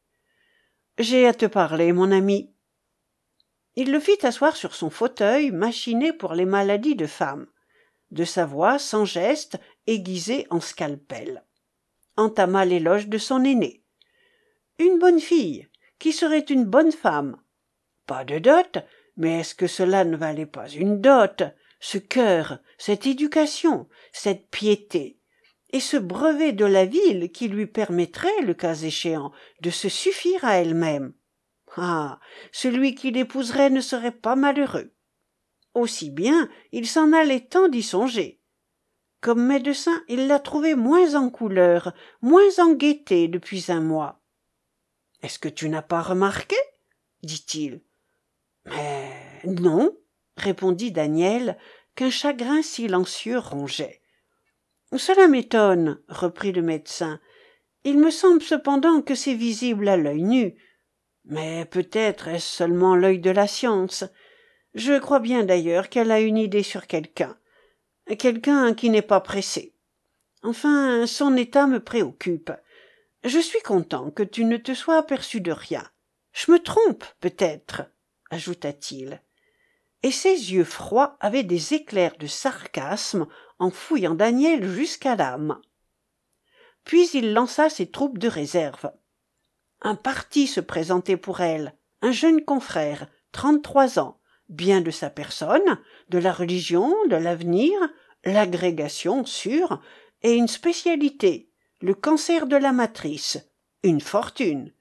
« J'ai à te parler, mon ami. » Il le fit asseoir sur son fauteuil machiné pour les maladies de femme. De sa voix, sans geste, aiguisée en scalpel, entama l'éloge de son aîné. Une bonne fille, qui serait une bonne femme. Pas de dot, mais est-ce que cela ne valait pas une dot, ce cœur, cette éducation, cette piété, et ce brevet de la ville qui lui permettrait, le cas échéant, de se suffire à elle-même. Ah, celui qui l'épouserait ne serait pas malheureux. Aussi bien, il s'en allait tant d'y songer. Comme médecin, il l'a trouvé moins en couleur, moins en gaieté depuis un mois. « Est-ce que tu n'as pas remarqué ?» dit-il. « Mais non, » répondit Daniel, qu'un chagrin silencieux rongeait. « Cela m'étonne, » reprit le médecin. « Il me semble cependant que c'est visible à l'œil nu. Mais peut-être est-ce seulement l'œil de la science. Je crois bien d'ailleurs qu'elle a une idée sur quelqu'un qui n'est pas pressé. Enfin, son état me préoccupe. Je suis content que tu ne te sois aperçu de rien. Je me trompe, peut-être, ajouta-t-il. Et ses yeux froids avaient des éclairs de sarcasme en fouillant Daniel jusqu'à l'âme. Puis il lança ses troupes de réserve. Un parti se présentait pour elle, un jeune confrère, 33 ans, bien de sa personne, de la religion, de l'avenir, l'agrégation sûre, et une spécialité, le cancer de la matrice, une fortune.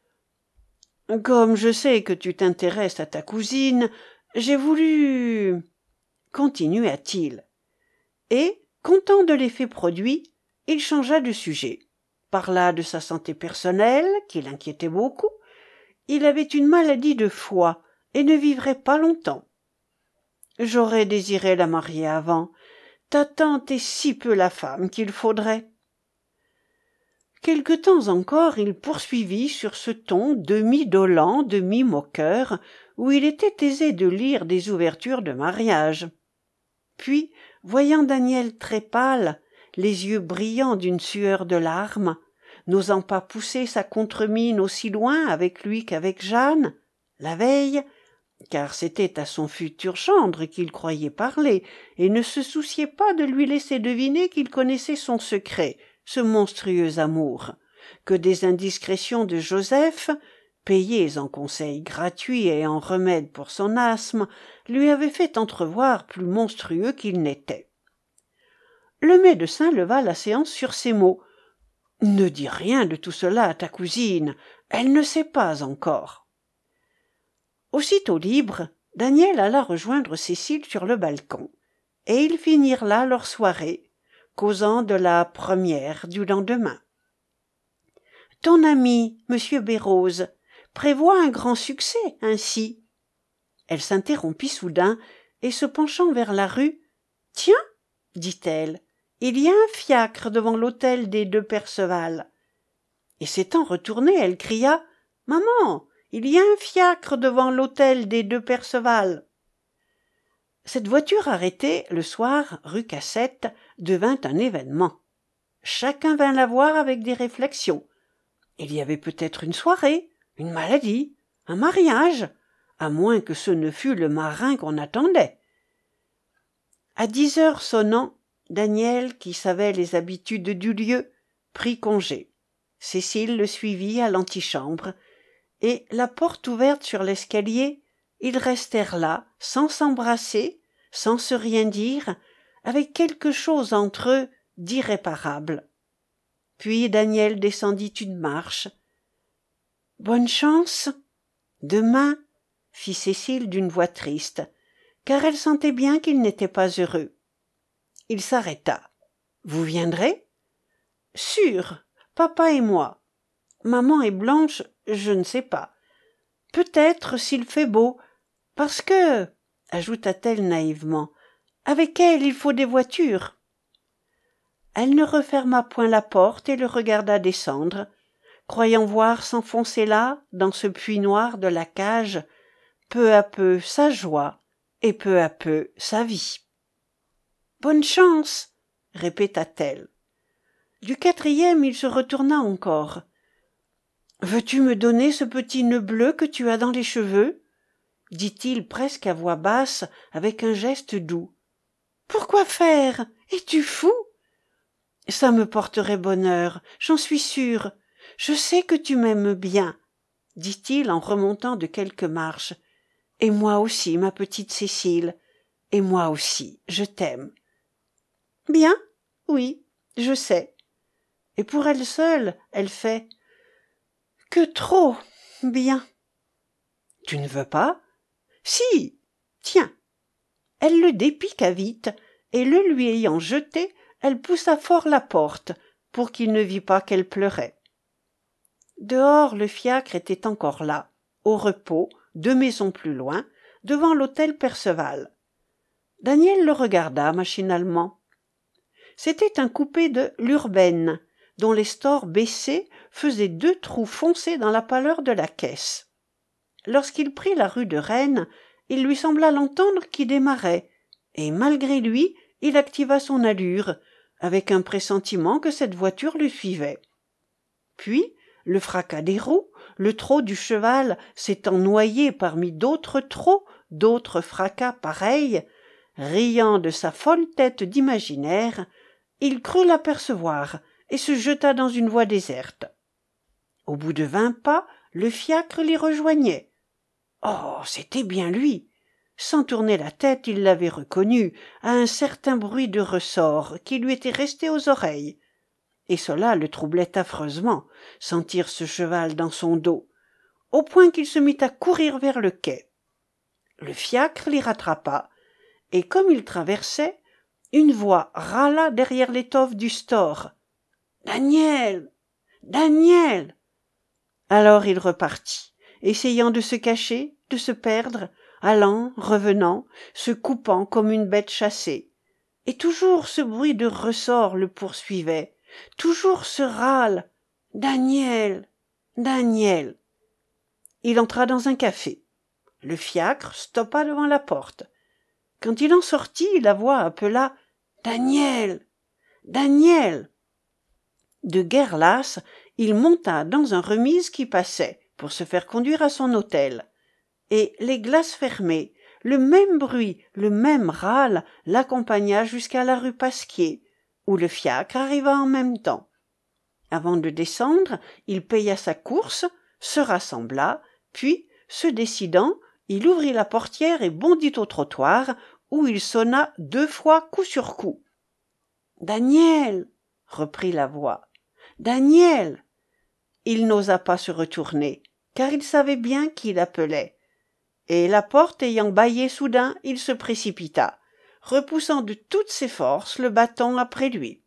Comme je sais que tu t'intéresses à ta cousine, j'ai voulu... continua-t-il. Et, content de l'effet produit, il changea de sujet, parla de sa santé personnelle, qui l'inquiétait beaucoup. Il avait une maladie de foie et ne vivrait pas longtemps. J'aurais désiré la marier avant. Ta tante est si peu la femme qu'il faudrait. Quelque temps encore il poursuivit sur ce ton demi-dolent, demi-moqueur, où il était aisé de lire des ouvertures de mariage. Puis, voyant Daniel très pâle, les yeux brillants d'une sueur de larmes, n'osant pas pousser sa contremine aussi loin avec lui qu'avec Jeanne, la veille, car c'était à son futur gendre qu'il croyait parler, et ne se souciait pas de lui laisser deviner qu'il connaissait son secret, ce monstrueux amour, que des indiscrétions de Joseph, payées en conseils gratuits et en remèdes pour son asthme, lui avaient fait entrevoir plus monstrueux qu'il n'était. Le médecin leva la séance sur ces mots. « Ne dis rien de tout cela à ta cousine, elle ne sait pas encore. » Aussitôt libre, Daniel alla rejoindre Cécile sur le balcon, et ils finirent là leur soirée, causant de la première du lendemain. « Ton ami, monsieur Bérose, prévoit un grand succès ainsi. » Elle s'interrompit soudain, et se penchant vers la rue, « Tiens, dit-elle, il y a un fiacre devant l'hôtel des deux Perceval. » Et s'étant retournée, elle cria, « Maman, il y a un fiacre devant l'hôtel des deux Perceval. » Cette voiture arrêtée, le soir, rue Cassette, devint un événement. Chacun vint la voir avec des réflexions. Il y avait peut-être une soirée, Une maladie, un mariage, à moins que ce ne fût le marin qu'on attendait. À 10 heures sonnant, Daniel, qui savait les habitudes du lieu, prit congé. Cécile le suivit à l'antichambre, et, la porte ouverte sur l'escalier, ils restèrent là, sans s'embrasser, sans se rien dire, avec quelque chose entre eux d'irréparable. Puis Daniel descendit une marche. « Bonne chance. Demain, » fit Cécile d'une voix triste, car elle sentait bien qu'il n'était pas heureux. Il s'arrêta. « Vous viendrez ?»« Sûr, papa et moi. Maman et Blanche, je ne sais pas. Peut-être s'il fait beau, parce que, ajouta-t-elle naïvement, avec elle il faut des voitures. » Elle ne referma point la porte et le regarda descendre, croyant voir s'enfoncer là, dans ce puits noir de la cage, peu à peu sa joie et peu à peu sa vie. « Bonne chance !» répéta-t-elle. Du quatrième, il se retourna encore. « Veux-tu me donner ce petit nœud bleu que tu as dans les cheveux ?» dit-il presque à voix basse, avec un geste doux. « Pourquoi faire? Es-tu fou? » « Ça me porterait bonheur, j'en suis sûre. Je sais que tu m'aimes bien, » dit-il en remontant de quelques marches. « Et moi aussi, ma petite Cécile, et moi aussi, je t'aime. »« Bien, oui, je sais. » Et pour elle seule, elle fait « Que trop bien. »« Tu ne veux pas? »« Si, tiens. » Elle le dépiqua vite, et le lui ayant jeté, elle poussa fort la porte, pour qu'il ne vît pas qu'elle pleurait. Dehors, le fiacre était encore là, au repos, 2 maisons plus loin, devant l'hôtel Perceval. Daniel le regarda machinalement. C'était un coupé de l'Urbaine, dont les stores baissés faisaient 2 trous foncés dans la pâleur de la caisse. Lorsqu'il prit la rue de Rennes, il lui sembla l'entendre qui démarrait, et malgré lui, il activa son allure, avec un pressentiment que cette voiture le suivait. Puis, le fracas des roues, le trot du cheval s'étant noyé parmi d'autres trots, d'autres fracas pareils, riant de sa folle tête d'imaginaire, il crut l'apercevoir et se jeta dans une voie déserte. Au bout de 20 pas, le fiacre l'y rejoignait. Oh, c'était bien lui! Sans tourner la tête, il l'avait reconnu, à un certain bruit de ressort qui lui était resté aux oreilles. Et cela le troublait affreusement, sentir ce cheval dans son dos, au point qu'il se mit à courir vers le quai. Le fiacre l'y rattrapa, et comme il traversait, une voix râla derrière l'étoffe du store. « Daniel! Daniel !» Alors il repartit, essayant de se cacher, de se perdre, allant, revenant, se coupant comme une bête chassée. Et toujours ce bruit de ressort le poursuivait, toujours ce râle « Daniel! Daniel !» Il entra dans un café. Le fiacre stoppa devant la porte. Quand il en sortit, la voix appela « Daniel! Daniel !» De guerre lasse, il monta dans un remise qui passait pour se faire conduire à son hôtel. Et, les glaces fermées, le même bruit, le même râle l'accompagna jusqu'à la rue Pasquier, où le fiacre arriva en même temps. Avant de descendre, il paya sa course, se rassembla, puis, se décidant, il ouvrit la portière et bondit au trottoir, où il sonna 2 fois coup sur coup. « Daniel !» reprit la voix. « Daniel !» Il n'osa pas se retourner, car il savait bien qui l'appelait. Et la porte ayant bâillé soudain, il se précipita, repoussant de toutes ses forces le bâton après lui.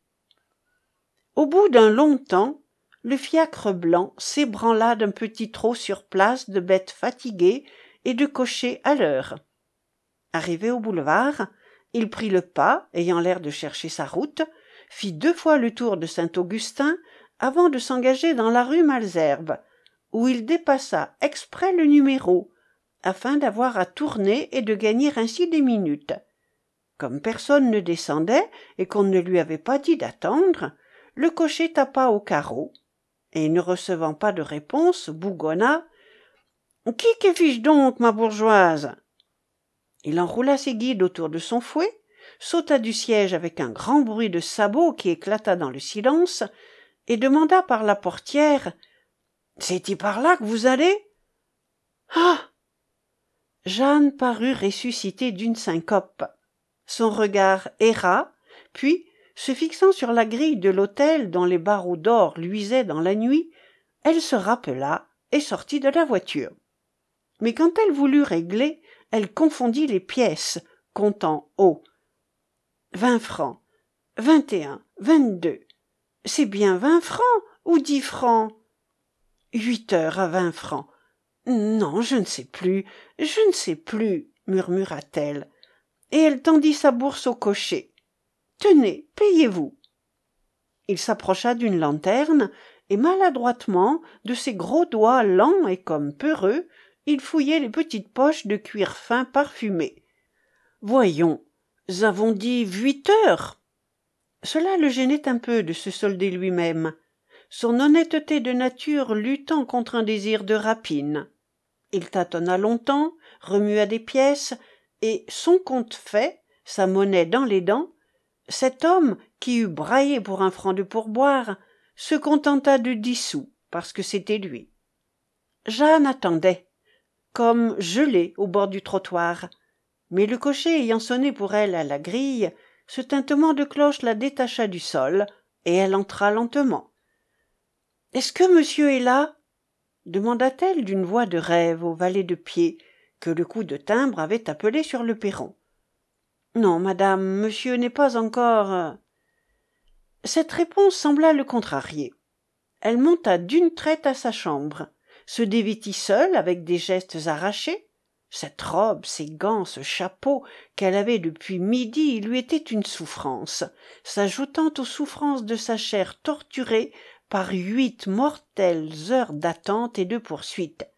Au bout d'un long temps, le fiacre blanc s'ébranla d'un petit trot sur place de bêtes fatiguées et de cochers à l'heure. Arrivé au boulevard, il prit le pas, ayant l'air de chercher sa route, fit 2 fois le tour de Saint-Augustin avant de s'engager dans la rue Malesherbes, où il dépassa exprès le numéro, afin d'avoir à tourner et de gagner ainsi des minutes. Comme personne ne descendait et qu'on ne lui avait pas dit d'attendre, le cocher tapa au carreau, et ne recevant pas de réponse, bougonna Qui fiche donc, ma bourgeoise? Il enroula ses guides autour de son fouet, sauta du siège avec un grand bruit de sabots qui éclata dans le silence, et demanda par la portière « C'est-y par là que vous allez ?»« Ah !» Jeanne parut ressuscitée d'une syncope. Son regard erra, puis, se fixant sur la grille de l'hôtel dont les barreaux d'or luisaient dans la nuit, elle se rappela et sortit de la voiture. Mais quand elle voulut régler, elle confondit les pièces, comptant haut. 20 francs, 21, 22. C'est bien 20 francs ou 10 francs? 8 heures à 20 francs. Non, je ne sais plus, murmura-t-elle, et elle tendit sa bourse au cocher. Tenez, payez-vous. Il s'approcha d'une lanterne, et maladroitement, de ses gros doigts lents et comme peureux, il fouillait les petites poches de cuir fin parfumé. Voyons, avons dit 8 heures. Cela le gênait un peu de se solder lui-même, son honnêteté de nature luttant contre un désir de rapine. Il tâtonna longtemps, remua des pièces, et, son compte fait, sa monnaie dans les dents, cet homme, qui eût braillé pour 1 franc de pourboire, se contenta de 10 sous, parce que c'était lui. Jeanne attendait, comme gelée au bord du trottoir, mais le cocher ayant sonné pour elle à la grille, ce tintement de cloche la détacha du sol, et elle entra lentement. « Est-ce que monsieur est là ?» demanda-t-elle d'une voix de rêve au valet de pied, que le coup de timbre avait appelé sur le perron. « Non, madame, monsieur n'est pas encore... » Cette réponse sembla le contrarier. Elle monta d'une traite à sa chambre, se dévêtit seule avec des gestes arrachés. Cette robe, ces gants, ce chapeau qu'elle avait depuis midi lui étaient une souffrance, s'ajoutant aux souffrances de sa chair torturée par 8 mortelles heures d'attente et de poursuite.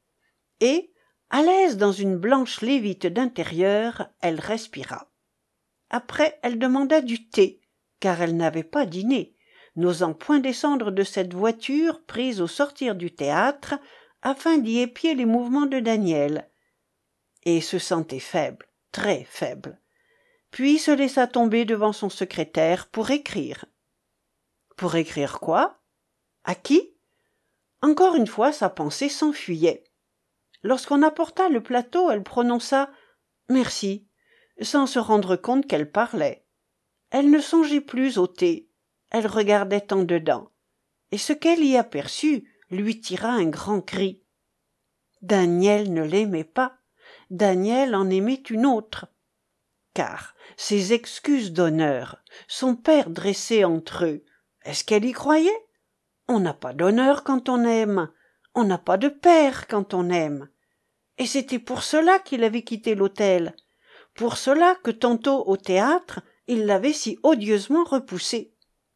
Et, à l'aise dans une blanche lévite d'intérieur, elle respira. Après, elle demanda du thé, car elle n'avait pas dîné, n'osant point descendre de cette voiture prise au sortir du théâtre, afin d'y épier les mouvements de Daniel, et se sentait faible, très faible. Puis se laissa tomber devant son secrétaire pour écrire. Pour écrire quoi? À qui? Encore une fois sa pensée s'enfuyait. Lorsqu'on apporta le plateau, elle prononça « Merci », sans se rendre compte qu'elle parlait. Elle ne songeait plus au thé, elle regardait en dedans, et ce qu'elle y aperçut lui tira un grand cri. Daniel ne l'aimait pas, Daniel en aimait une autre. Car ces excuses d'honneur, son père dressé entre eux, est-ce qu'elle y croyait? On n'a pas d'honneur quand on aime, on n'a pas de père quand on aime. Et c'était pour cela qu'il avait quitté l'hôtel, pour cela que tantôt au théâtre, il l'avait si odieusement repoussé.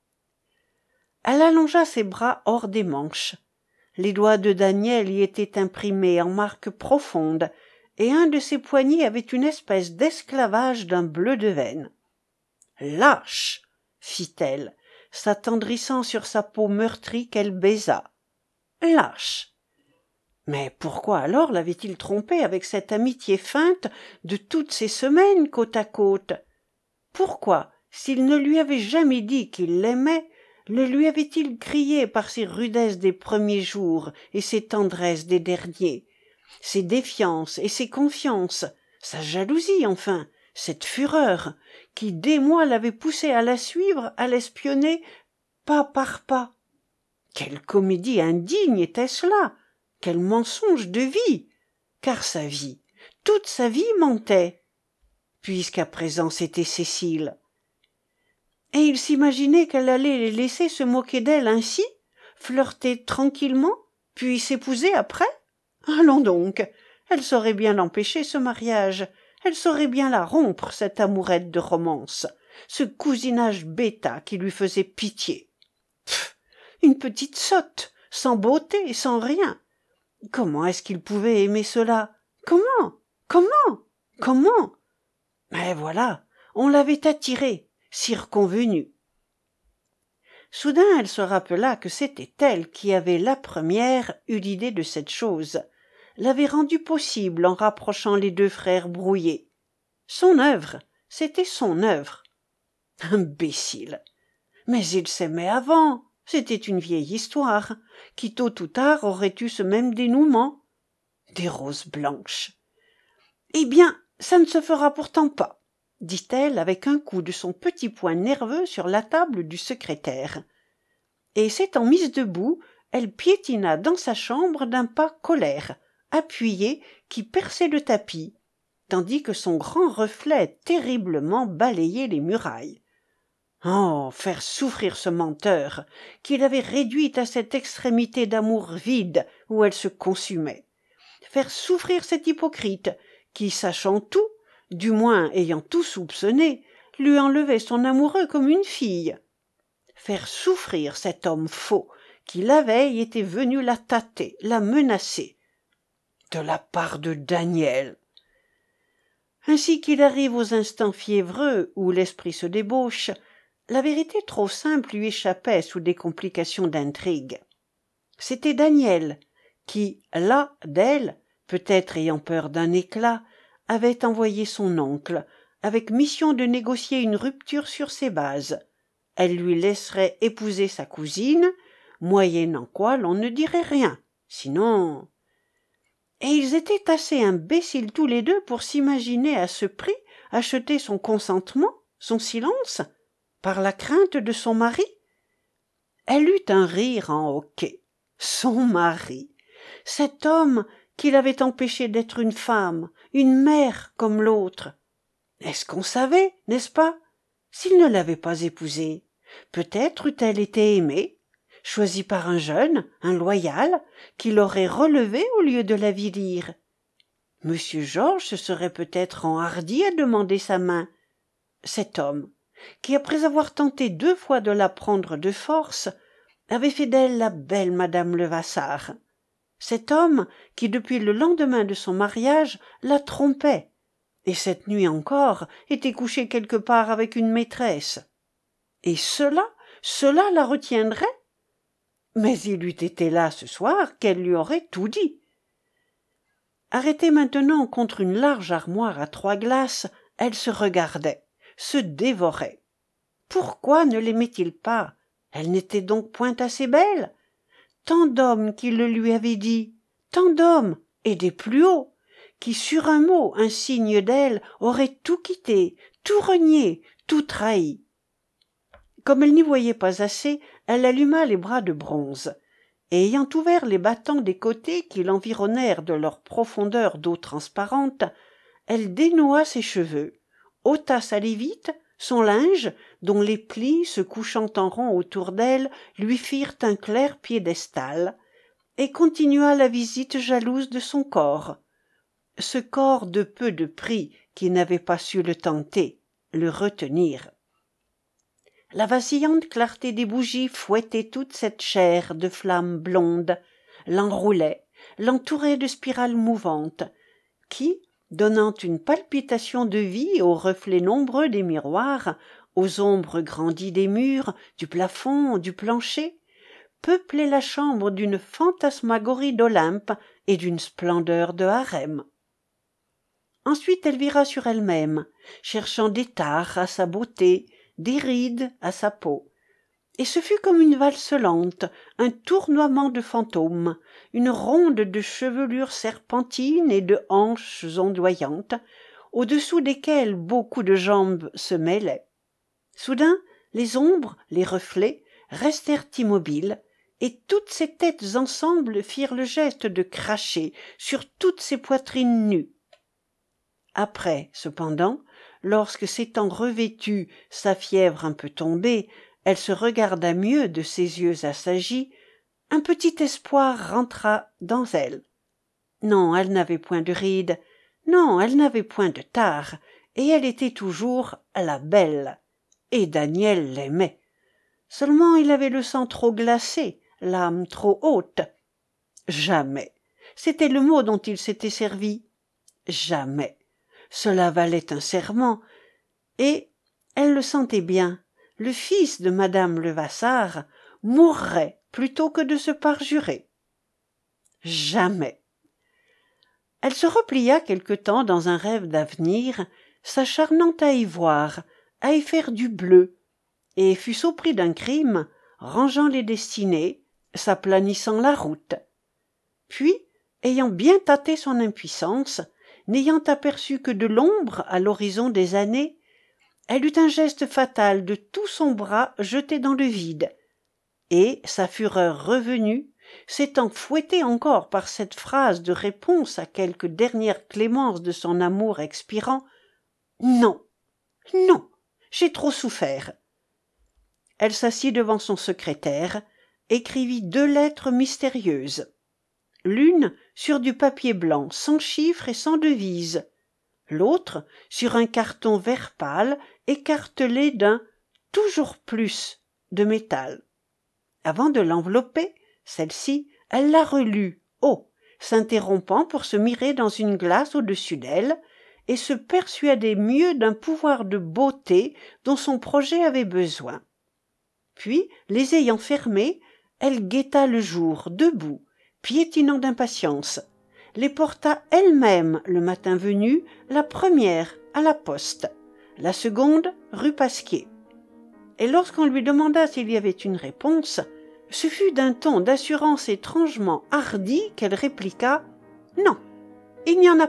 Elle allongea ses bras hors des manches. Les doigts de Daniel y étaient imprimés en marques profondes, et un de ses poignets avait une espèce d'esclavage d'un bleu de veine. « Lâche !» fit-elle, s'attendrissant sur sa peau meurtrie qu'elle baisa. « Lâche !» Mais pourquoi alors l'avait-il trompée avec cette amitié feinte de toutes ces semaines côte à côte? Pourquoi, s'il ne lui avait jamais dit qu'il l'aimait, le lui avait-il crié par ses rudesses des premiers jours et ses tendresses des derniers, ses défiances et ses confiances, sa jalousie enfin, cette fureur, qui des mois l'avait poussé à la suivre, à l'espionner, pas par pas? Quelle comédie indigne était-ce là? Quel mensonge de vie! Car sa vie, toute sa vie mentait, puisqu'à présent c'était Cécile. Et il s'imaginait qu'elle allait les laisser se moquer d'elle ainsi, flirter tranquillement, puis s'épouser après? Allons donc, elle saurait bien l'empêcher, ce mariage, elle saurait bien la rompre, cette amourette de romance, ce cousinage bêta qui lui faisait pitié. Pff, une petite sotte, sans beauté, sans rien. Comment est-ce qu'il pouvait aimer cela? Comment? Mais voilà, on l'avait attiré, circonvenu. Soudain elle se rappela que c'était elle qui avait la première eu l'idée de cette chose, l'avait rendu possible en rapprochant les deux frères brouillés. Son œuvre, c'était son œuvre. Imbécile! Mais ils s'aimaient avant, c'était une vieille histoire, qui tôt ou tard aurait eu ce même dénouement. Des roses blanches. Eh bien, ça ne se fera pourtant pas, dit-elle avec un coup de son petit poing nerveux sur la table du secrétaire. Et s'étant mise debout, elle piétina dans sa chambre d'un pas colère, appuyé, qui perçait le tapis, tandis que son grand reflet terriblement balayait les murailles. Oh, faire souffrir ce menteur, qui l'avait réduite à cette extrémité d'amour vide où elle se consumait. Faire souffrir cet hypocrite, qui, sachant tout, du moins ayant tout soupçonné, lui enlevait son amoureux comme une fille. Faire souffrir cet homme faux, qui la veille était venu la tâter, la menacer. De la part de Daniel. Ainsi qu'il arrive aux instants fiévreux où l'esprit se débauche, la vérité trop simple lui échappait sous des complications d'intrigue. C'était Daniel qui, là d'elle, peut-être ayant peur d'un éclat, avait envoyé son oncle, avec mission de négocier une rupture sur ses bases. Elle lui laisserait épouser sa cousine, moyennant quoi l'on ne dirait rien, sinon... Et ils étaient assez imbéciles tous les deux pour s'imaginer à ce prix acheter son consentement, son silence, par la crainte de son mari. Elle eut un rire en hoquet. Son mari, cet homme qui l'avait empêché d'être une femme, une mère comme l'autre. Est-ce qu'on savait, n'est-ce pas? S'il ne l'avait pas épousée, peut-être eût-elle été aimée, choisie par un jeune, un loyal, qui l'aurait relevée au lieu de l'avilir. Monsieur Georges se serait peut-être enhardi à demander sa main. Cet homme, qui après avoir tenté 2 fois de la prendre de force, avait fait d'elle la belle madame Levasseur. Cet homme qui, depuis le lendemain de son mariage, la trompait, et cette nuit encore était couché quelque part avec une maîtresse. Et cela la retiendrait? Mais il eût été là ce soir qu'elle lui aurait tout dit. Arrêtée maintenant contre une large armoire à 3 glaces, elle se regardait, se dévorait. Pourquoi ne l'aimait-il pas? Elle n'était donc point assez belle? Tant d'hommes qui le lui avaient dit, tant d'hommes, et des plus hauts, qui sur un mot, un signe d'elle, auraient tout quitté, tout renié, tout trahi. Comme elle n'y voyait pas assez, elle alluma les bras de bronze, et ayant ouvert les battants des côtés qui l'environnèrent de leur profondeur d'eau transparente, elle dénoua ses cheveux, ôta sa lévite, son linge, dont les plis, se couchant en rond autour d'elle, lui firent un clair piédestal, et continua la visite jalouse de son corps. Ce corps de peu de prix qui n'avait pas su le tenter, le retenir. La vacillante clarté des bougies fouettait toute cette chair de flamme blonde, l'enroulait, l'entourait de spirales mouvantes, qui, donnant une palpitation de vie aux reflets nombreux des miroirs, aux ombres grandies des murs, du plafond, du plancher, peuplaient la chambre d'une fantasmagorie d'Olympe et d'une splendeur de harem. Ensuite elle vira sur elle-même, cherchant des tares à sa beauté, des rides à sa peau. Et ce fut comme une valse lente, un tournoiement de fantômes, une ronde de chevelures serpentines et de hanches ondoyantes, au-dessous desquelles beaucoup de jambes se mêlaient. Soudain, les ombres, les reflets, restèrent immobiles, et toutes ces têtes ensemble firent le geste de cracher sur toutes ces poitrines nues. Après, cependant, lorsque s'étant revêtue, sa fièvre un peu tombée, elle se regarda mieux de ses yeux assagis, un petit espoir rentra dans elle. Non, elle n'avait point de rides, non, elle n'avait point de tares, et elle était toujours la belle. Et Daniel l'aimait. Seulement il avait le sang trop glacé, l'âme trop haute. Jamais. C'était le mot dont il s'était servi. Jamais. Cela valait un serment, et elle le sentait bien. Le fils de madame Levasseur mourrait plutôt que de se parjurer. Jamais. Elle se replia quelque temps dans un rêve d'avenir, s'acharnant à y voir, à y faire du bleu, et fut surpris d'un crime, rangeant les destinées, s'aplanissant la route. Puis, ayant bien tâté son impuissance, n'ayant aperçu que de l'ombre à l'horizon des années, elle eut un geste fatal de tout son bras jeté dans le vide, et, sa fureur revenue, s'étant fouettée encore par cette phrase de réponse à quelque dernière clémence de son amour expirant, « Non, non, j'ai trop souffert », elle s'assit devant son secrétaire, écrivit 2 lettres mystérieuses. L'une sur du papier blanc, sans chiffres et sans devise, l'autre sur un carton vert pâle écartelé d'un « toujours plus » de métal. Avant de l'envelopper, celle-ci, elle la relut, haut, s'interrompant pour se mirer dans une glace au-dessus d'elle, et se persuader mieux d'un pouvoir de beauté dont son projet avait besoin. Puis, les ayant fermés, elle guetta le jour, debout, piétinant d'impatience, les porta elle-même le matin venu, la première à la poste, la seconde rue Pasquier. Et lorsqu'on lui demanda s'il y avait une réponse, ce fut d'un ton d'assurance étrangement hardi qu'elle répliqua « Non, il n'y en a pas ».